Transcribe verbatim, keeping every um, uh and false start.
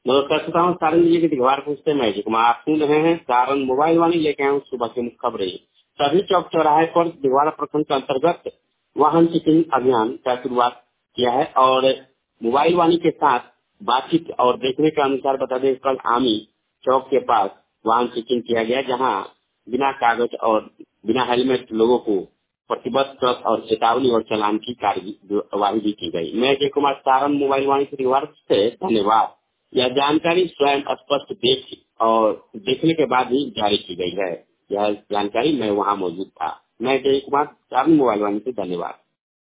नमस्कार श्रोताओं, सारण जिले के दिघवार पूछते मैं जी कुमार। आप सुन रहे हैं सारण मोबाइल वाणी, लेके आए हूँ सुबह की मुख्य खबरें। सभी चौक चौराहे पर दिघवारा प्रखंड के अंतर्गत वाहन चेकिंग अभियान का शुरुआत किया है और मोबाइल वाणी के साथ बातचीत और देखने के अनुसार बता दें, कल आमी चौक के पास वाहन चेकिंग किया गया, जहाँ बिना कागज और बिना हेलमेट लोगों को प्रतिबद्ध ट्रक और चेतावनी और चालान की कार्यवाही भी की गई। मैं जय कुमार, सारण मोबाइल वाणी से दिघवार से धन्यवाद। यह जानकारी स्वयं स्पष्ट देख और देखने के बाद ही जारी की गई है। यह जानकारी मैं वहां मौजूद था। मैं जय कुमार, सारण मोबाइल वाणी से धन्यवाद।